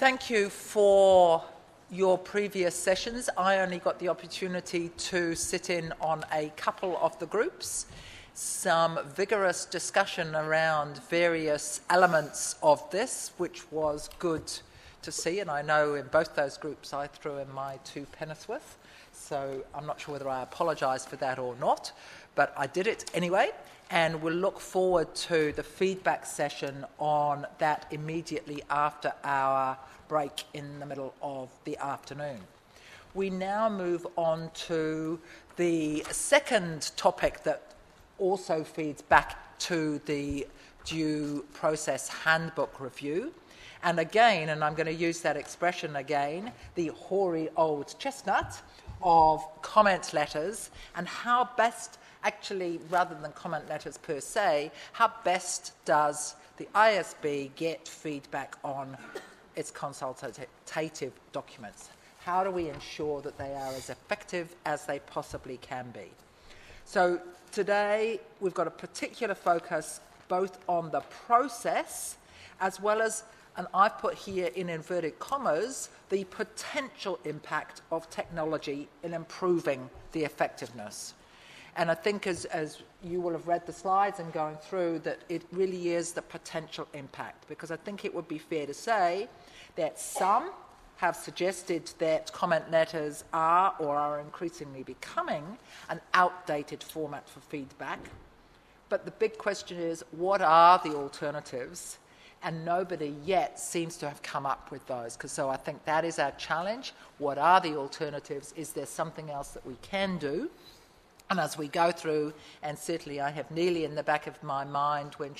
Thank you for your previous sessions. I only got the opportunity to sit in on a couple of the groups. Some vigorous discussion around various elements of this, which was good to see, and I know in both those groups I threw in my 2 pennies worth, so I'm not sure whether I apologise for that or not, but I did it anyway, and we'll look forward to the feedback session on that immediately after our break in the middle of the afternoon. We now move on to the second topic that also feeds back to the due process handbook review. And again, and I'm going to use that expression again, the hoary old chestnut of comment letters and how best, actually, rather than comment letters per se, how best does the IASB get feedback on its consultative documents? How do we ensure that they are as effective as they possibly can be? So today we've got a particular focus both on the process as well as, and I've put here in inverted commas, the potential impact of technology in improving the effectiveness. And I think as you will have read the slides and going through, that it really is the potential impact, because I think it would be fair to say that some have suggested that comment letters are or are increasingly becoming an outdated format for feedback. But the big question is, what are the alternatives? And nobody yet seems to have come up with those. So I think that is our challenge. What are the alternatives? Is there something else that we can do? And as we go through, and certainly I have Neely in the back of my mind when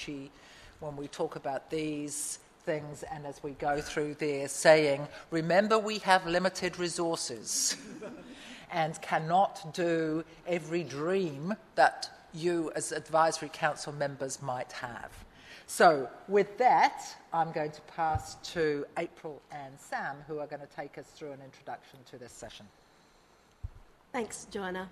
we talk about these things, and as we go through there saying, remember we have limited resources and cannot do every dream that you as advisory council members might have. So with that, I'm going to pass to April and Sam, who are going to take us through an introduction to this session. Thanks, Joanna.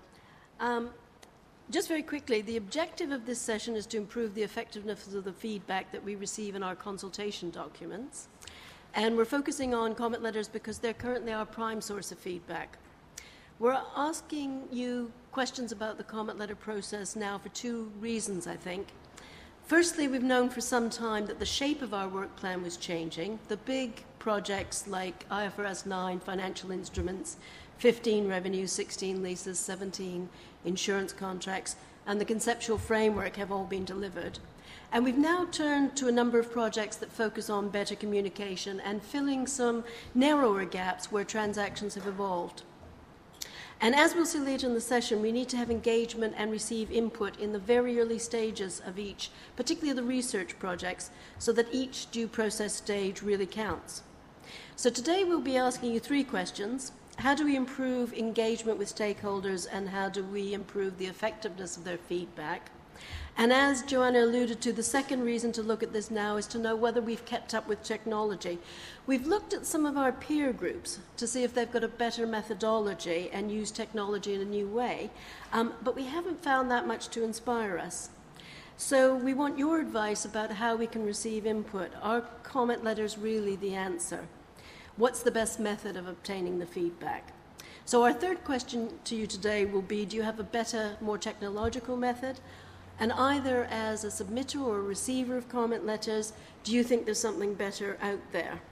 Just very quickly, the objective of this session is to improve the effectiveness of the feedback that we receive in our consultation documents. And we're focusing on comment letters because they're currently our prime source of feedback. We're asking you questions about the comment letter process now for 2 reasons, I think. Firstly, we've known for some time that the shape of our work plan was changing. The big projects like IFRS 9, financial instruments, 15 revenues, 16 leases, 17 insurance contracts, and the conceptual framework have all been delivered. And we've now turned to a number of projects that focus on better communication and filling some narrower gaps where transactions have evolved. And as we'll see later in the session, we need to have engagement and receive input in the very early stages of each, particularly the research projects, so that each due process stage really counts. So today we'll be asking you 3 questions. How do we improve engagement with stakeholders, and how do we improve the effectiveness of their feedback? And as Joanna alluded to, the second reason to look at this now is to know whether we've kept up with technology. We've looked at some of our peer groups to see if they've got a better methodology and use technology in a new way, but we haven't found that much to inspire us. So we want your advice about how we can receive input. Are comment letters really the answer? What's the best method of obtaining the feedback? So our third question to you today will be, do you have a better, more technological method? And either as a submitter or a receiver of comment letters, do you think there's something better out there?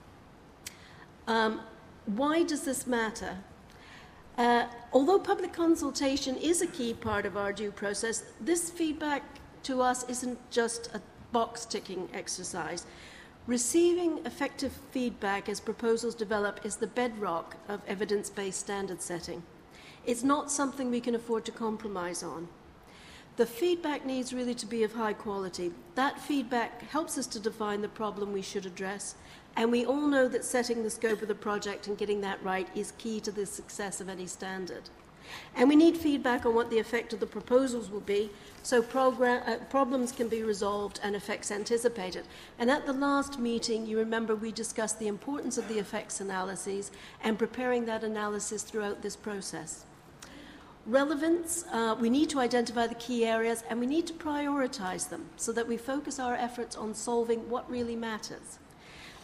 Why does this matter? Although public consultation is a key part of our due process, this feedback to us isn't just a box-ticking exercise. Receiving effective feedback as proposals develop is the bedrock of evidence-based standard setting. It's not something we can afford to compromise on. The feedback needs really to be of high quality. That feedback helps us to define the problem we should address, and we all know that setting the scope of the project and getting that right is key to the success of any standard. And we need feedback on what the effect of the proposals will be, so problems can be resolved and effects anticipated. And at the last meeting, you remember we discussed the importance of the effects analyses and preparing that analysis throughout this process. Relevance, we need to identify the key areas and we need to prioritize them so that we focus our efforts on solving what really matters.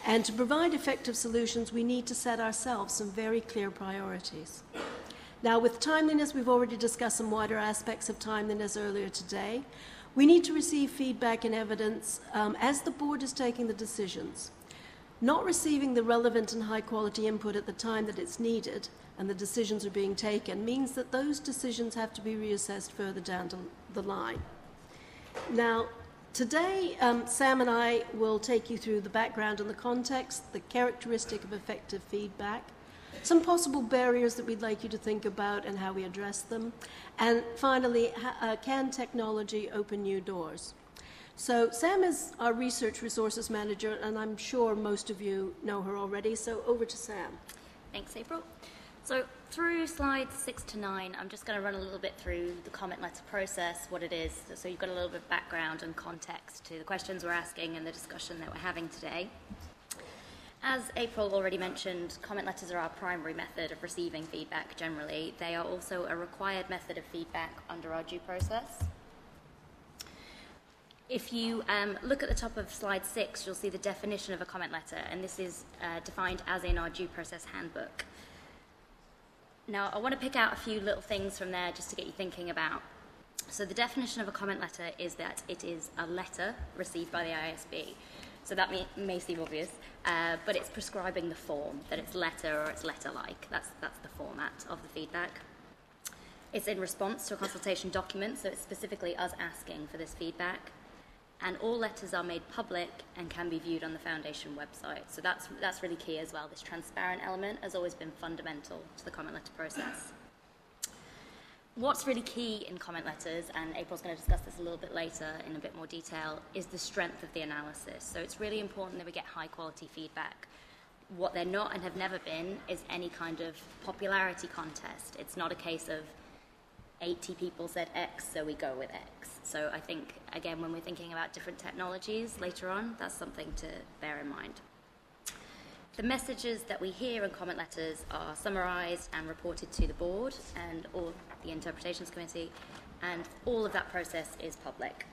And to provide effective solutions, we need to set ourselves some very clear priorities. Now, with timeliness, we've already discussed some wider aspects of timeliness earlier today. We need to receive feedback and evidence as the board is taking the decisions. Not receiving the relevant and high-quality input at the time that it's needed and the decisions are being taken means that those decisions have to be reassessed further down the line. Now, today, Sam and I will take you through the background and the context, the characteristic of effective feedback, some possible barriers that we'd like you to think about and how we address them, and finally, can technology open new doors? So Sam is our Research Resources Manager, and I'm sure most of you know her already, so over to Sam. Thanks, April. So through slides 6 to 9, I'm just going to run a little bit through the comment letter process, what it is, so you've got a little bit of background and context to the questions we're asking and the discussion that we're having today. As April already mentioned, comment letters are our primary method of receiving feedback generally. They are also a required method of feedback under our due process. If you look at the top of slide 6, you'll see the definition of a comment letter, and this is defined as in our due process handbook. Now, I want to pick out a few little things from there just to get you thinking about. So the definition of a comment letter is that it is a letter received by the IASB. So that may seem obvious, but it's prescribing the form, that it's letter or it's letter-like. That's the format of the feedback. It's in response to a consultation document, so it's specifically us asking for this feedback. And all letters are made public and can be viewed on the Foundation website. So that's really key as well. This transparent element has always been fundamental to the comment letter process. What's really key in comment letters, and April's going to discuss this a little bit later in a bit more detail, is the strength of the analysis. So it's really important that we get high-quality feedback. What they're not and have never been is any kind of popularity contest. It's not a case of 80 people said X, so we go with X. So I think, again, when we're thinking about different technologies later on, that's something to bear in mind. The messages that we hear in comment letters are summarised and reported to the board and or the Interpretations Committee, and all of that process is public.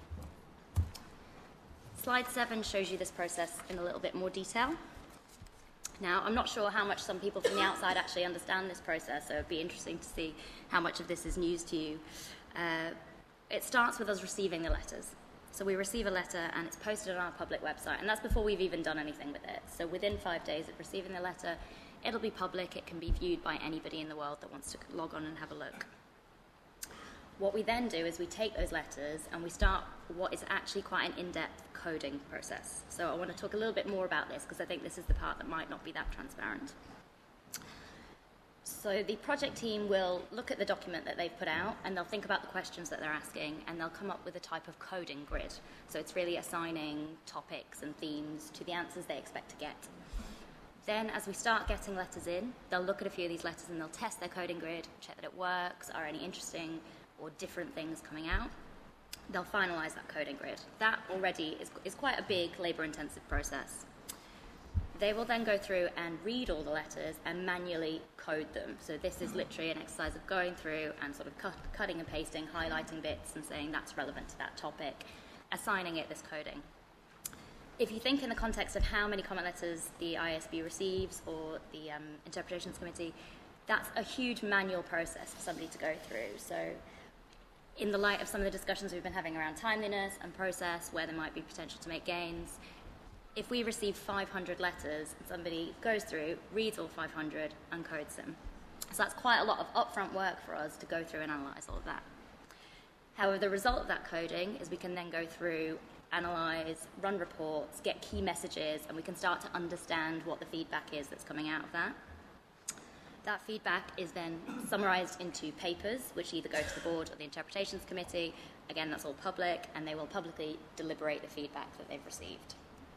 Slide 7 shows you this process in a little bit more detail. Now, I'm not sure how much some people from the outside actually understand this process, so it'd be interesting to see how much of this is news to you. It starts with us receiving the letters. So we receive a letter and it's posted on our public website, and that's before we've even done anything with it. So within 5 days of receiving the letter, it'll be public, it can be viewed by anybody in the world that wants to log on and have a look. What we then do is we take those letters and we start what is actually quite an in-depth coding process. So I want to talk a little bit more about this because I think this is the part that might not be that transparent. So the project team will look at the document that they've put out and they'll think about the questions that they're asking and they'll come up with a type of coding grid. So it's really assigning topics and themes to the answers they expect to get. Then as we start getting letters in, they'll look at a few of these letters and they'll test their coding grid, check that it works, are any interesting or different things coming out. They'll finalise that coding grid. That already is quite a big labour-intensive process. They will then go through and read all the letters and manually code them. So this is literally an exercise of going through and sort of cutting and pasting, highlighting bits and saying that's relevant to that topic, assigning it this coding. If you think in the context of how many comment letters the IASB receives or the Interpretations Committee, that's a huge manual process for somebody to go through. So in the light of some of the discussions we've been having around timeliness and process, where there might be potential to make gains, if we receive 500 letters and somebody goes through, reads all 500 and codes them. So that's quite a lot of upfront work for us to go through and analyse all of that. However, the result of that coding is we can then go through, analyse, run reports, get key messages, and we can start to understand what the feedback is that's coming out of that. That feedback is then summarised into papers, which either go to the board or the Interpretations Committee. Again, that's all public, and they will publicly deliberate the feedback that they've received.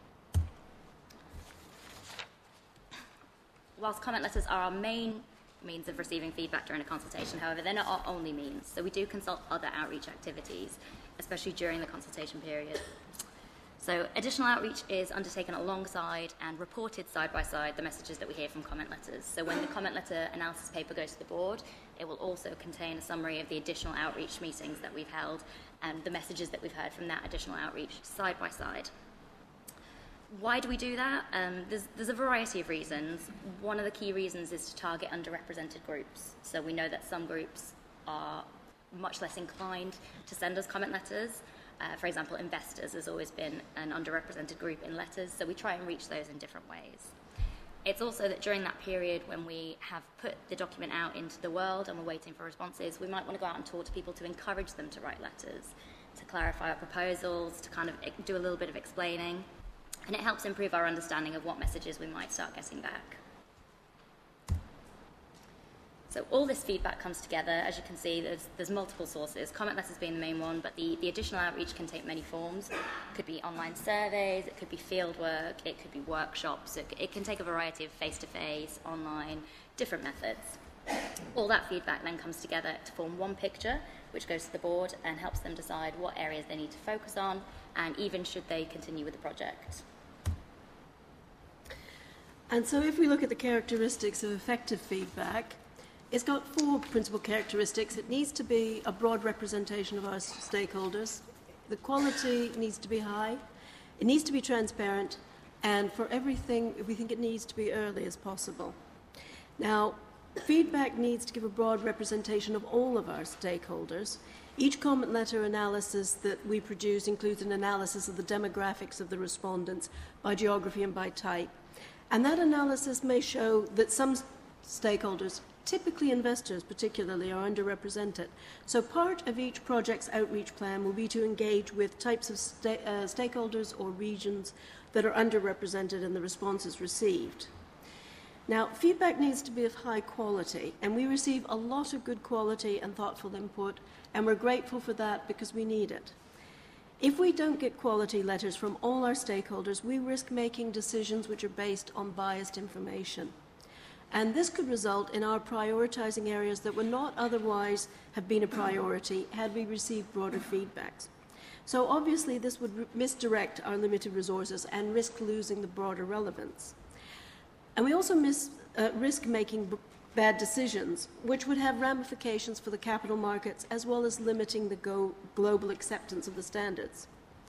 Whilst comment letters are our main means of receiving feedback during a consultation, however, they're not our only means. So we do consult other outreach activities, especially during the consultation period. So additional outreach is undertaken alongside and reported side by side the messages that we hear from comment letters. So when the comment letter analysis paper goes to the board, it will also contain a summary of the additional outreach meetings that we've held and the messages that we've heard from that additional outreach side by side. Why do we do that? There's a variety of reasons. One of the key reasons is to target underrepresented groups. So we know that some groups are much less inclined to send us comment letters. For example, investors has always been an underrepresented group in letters, so we try and reach those in different ways. It's also that during that period when we have put the document out into the world and we're waiting for responses, we might want to go out and talk to people to encourage them to write letters, to clarify our proposals, to kind of do a little bit of explaining, and it helps improve our understanding of what messages we might start getting back. So all this feedback comes together. As you can see, there's multiple sources, comment letters being the main one, but the additional outreach can take many forms. It could be online surveys, it could be field work, it could be workshops, it can take a variety of face-to-face, online, different methods. All that feedback then comes together to form one picture, which goes to the board and helps them decide what areas they need to focus on, and even should they continue with the project. And so if we look at the characteristics of effective feedback, it's got 4 principal characteristics. It needs to be a broad representation of our stakeholders. The quality needs to be high. It needs to be transparent. And for everything, we think it needs to be early as possible. Now, feedback needs to give a broad representation of all of our stakeholders. Each comment letter analysis that we produce includes an analysis of the demographics of the respondents by geography and by type. And that analysis may show that some stakeholders, typically investors particularly, are underrepresented. So part of each project's outreach plan will be to engage with types of stakeholders or regions that are underrepresented in the responses received. Now, feedback needs to be of high quality, and we receive a lot of good quality and thoughtful input, and we're grateful for that because we need it. If we don't get quality letters from all our stakeholders, we risk making decisions which are based on biased information. And this could result in our prioritizing areas that would not otherwise have been a priority had we received broader feedbacks. So obviously this would misdirect our limited resources and risk losing the broader relevance. And we also risk making bad decisions, which would have ramifications for the capital markets as well as limiting the global acceptance of the standards.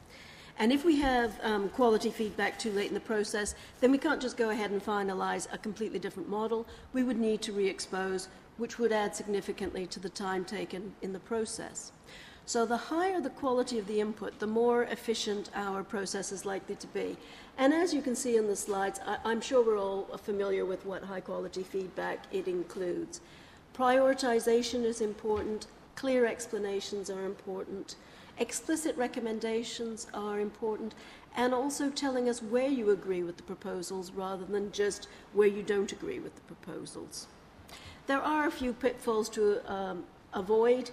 And if we have quality feedback too late in the process, then we can't just go ahead and finalize a completely different model. We would need to re-expose, which would add significantly to the time taken in the process. So the higher the quality of the input, the more efficient our process is likely to be. And as you can see in the slides, I'm sure we're all familiar with what high-quality feedback it includes. Prioritization is important. Clear explanations are important. Explicit recommendations are important, and also telling us where you agree with the proposals rather than just where you don't agree with the proposals. There are a few pitfalls to avoid.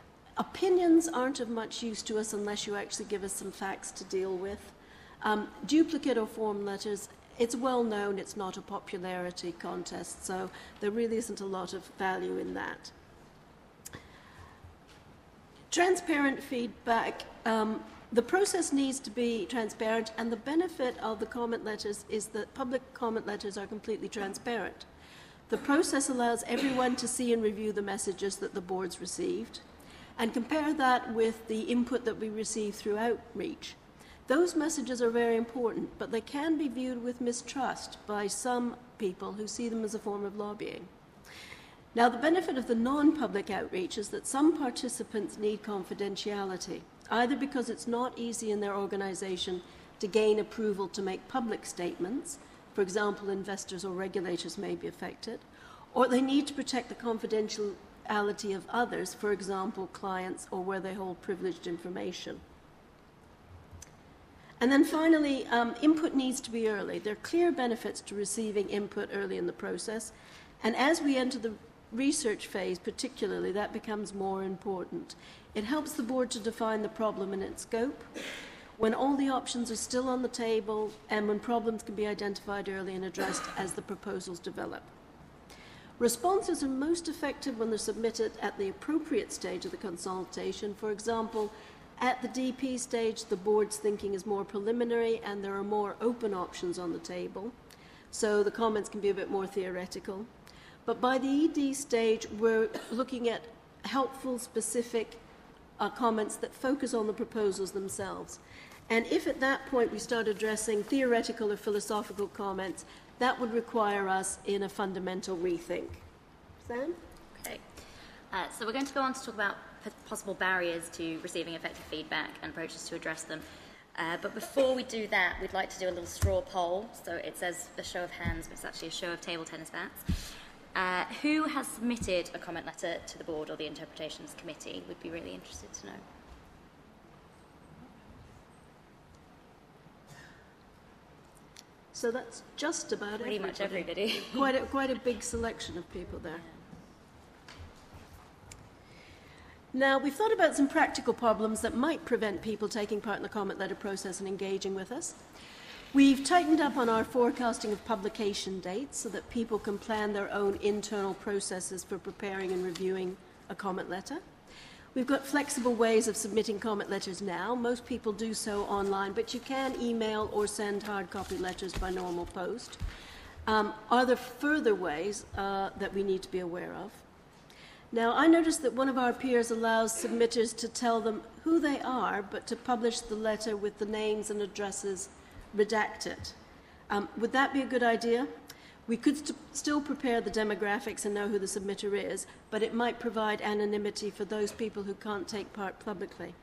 Opinions aren't of much use to us unless you actually give us some facts to deal with. Duplicate or form letters, it's well known it's not a popularity contest, so there really isn't a lot of value in that. Transparent feedback, the process needs to be transparent, and the benefit of the comment letters is that public comment letters are completely transparent. The process allows everyone to see and review the messages that the board's received, and compare that with the input that we receive through outreach. Those messages are very important, but they can be viewed with mistrust by some people who see them as a form of lobbying. Now, the benefit of the non-public outreach is that some participants need confidentiality, either because it's not easy in their organization to gain approval to make public statements, for example, investors or regulators may be affected, or they need to protect the confidentiality of others, for example, clients, or where they hold privileged information. And then finally, input needs to be early. There are clear benefits to receiving input early in the process, and as we enter the research phase particularly, that becomes more important. It helps the board to define the problem and its scope, when all the options are still on the table, and when problems can be identified early and addressed as the proposals develop. Responses are most effective when they're submitted at the appropriate stage of the consultation. For example, at the DP stage, the board's thinking is more preliminary and there are more open options on the table, so the comments can be a bit more theoretical. But by the ED stage, we're looking at helpful, specific comments that focus on the proposals themselves. And if at that point we start addressing theoretical or philosophical comments, that would require us in a fundamental rethink. Sam? Okay. So we're going to go on to talk about possible barriers to receiving effective feedback and approaches to address them. But before we do that, we'd like to do a little straw poll. So it says a show of hands, but it's actually a show of table tennis bats. Who has submitted a comment letter to the board or the Interpretations Committee? We'd be really interested to know. So that's just about Pretty much everybody. Quite a big selection of people there. Now, we've thought about some practical problems that might prevent people taking part in the comment letter process and engaging with us. We've tightened up on our forecasting of publication dates so that people can plan their own internal processes for preparing and reviewing a comment letter. We've got flexible ways of submitting comment letters now. Most people do so online, but you can email or send hard copy letters by normal post. Are there further ways that we need to be aware of? Now, I noticed that one of our peers allows submitters to tell them who they are, but to publish the letter with the names and addresses redacted. Would that be a good idea? We could still prepare the demographics and know who the submitter is, but it might provide anonymity for those people who can't take part publicly.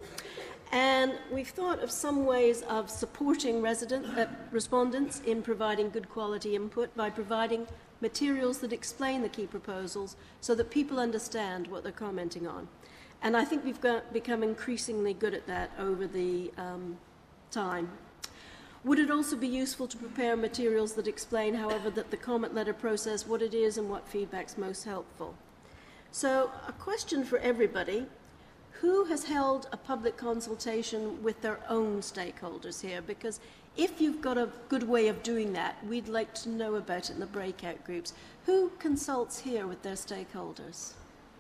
And we've thought of some ways of supporting respondents in providing good quality input by providing materials that explain the key proposals so that people understand what they're commenting on. And I think we've become increasingly good at that over the time. Would it also be useful to prepare materials that explain, however, that the comment letter process, what it is and what feedback's most helpful? So, a question for everybody. Who has held a public consultation with their own stakeholders here? Because if you've got a good way of doing that, we'd like to know about it in the breakout groups. Who consults here with their stakeholders?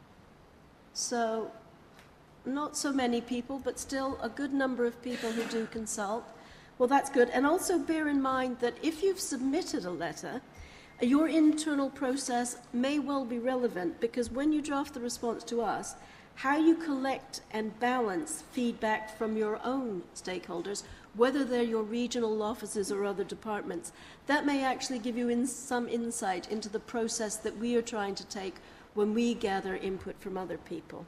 So, not so many people, but still a good number of people who do consult. Well, that's good. And also bear in mind that if you've submitted a letter, your internal process may well be relevant, because when you draft the response to us, how you collect and balance feedback from your own stakeholders, whether they're your regional offices or other departments, that may actually give you some insight into the process that we are trying to take when we gather input from other people.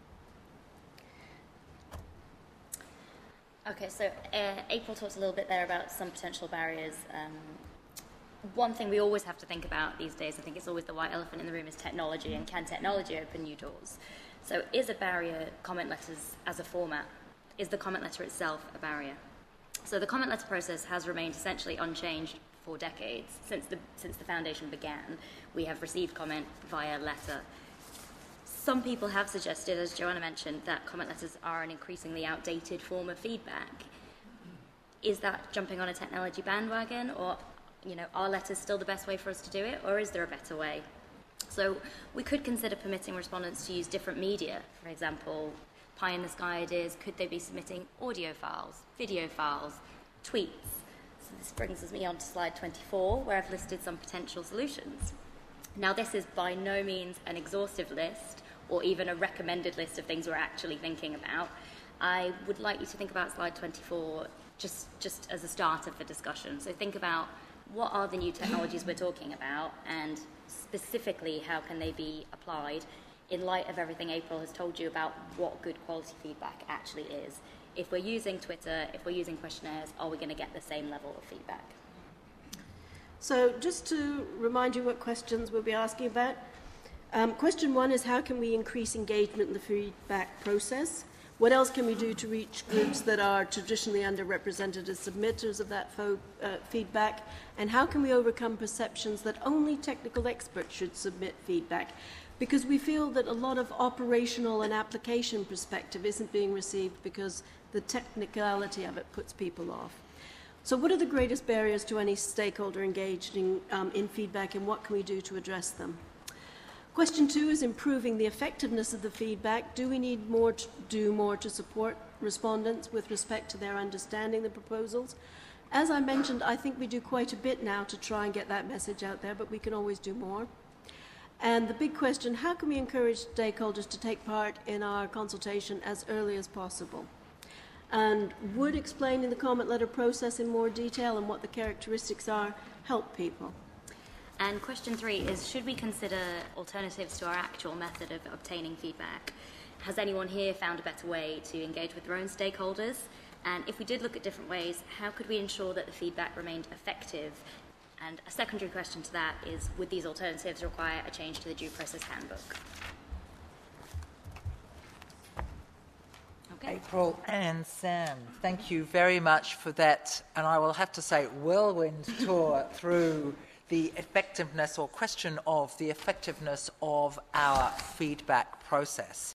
Okay, so April talked a little bit there about some potential barriers. One thing we always have to think about these days, I think it's always the white elephant in the room, is technology, and can technology open new doors? So is a barrier comment letters as a format? Is the comment letter itself a barrier? So the comment letter process has remained essentially unchanged for decades. Since the foundation began, we have received comment via letter. Some people have suggested, as Joanna mentioned, that comment letters are an increasingly outdated form of feedback. Is that jumping on a technology bandwagon, or are letters still the best way for us to do it, or is there a better way? So we could consider permitting respondents to use different media. For example, pie in the sky ideas, could they be submitting audio files, video files, tweets? So this brings me on to slide 24, where I've listed some potential solutions. Now, this is by no means an exhaustive list or even a recommended list of things we're actually thinking about. I would like you to think about slide 24 just as a start of the discussion. So think about what are the new technologies we're talking about, and specifically how can they be applied in light of everything April has told you about what good quality feedback actually is. If we're using Twitter, if we're using questionnaires, are we going to get the same level of feedback? So just to remind you what questions we'll be asking about, question 1 is how can we increase engagement in the feedback process? What else can we do to reach groups that are traditionally underrepresented as submitters of that feedback? And how can we overcome perceptions that only technical experts should submit feedback? Because we feel that a lot of operational and application perspective isn't being received because the technicality of it puts people off. So what are the greatest barriers to any stakeholder engaging in feedback, and what can we do to address them? Question 2 is improving the effectiveness of the feedback. Do we need to do more to support respondents with respect to their understanding the proposals? As I mentioned, I think we do quite a bit now to try and get that message out there, but we can always do more. And the big question, how can we encourage stakeholders to take part in our consultation as early as possible? and would explaining the comment letter process in more detail and what the characteristics are help people? And question 3 is, should we consider alternatives to our actual method of obtaining feedback? Has anyone here found a better way to engage with their own stakeholders? And if we did look at different ways, how could we ensure that the feedback remained effective? And a secondary question to that is, would these alternatives require a change to the due process handbook? Okay. April and Sam, thank you very much for that, and I will have to say, whirlwind tour through the effectiveness or question of the effectiveness of our feedback process.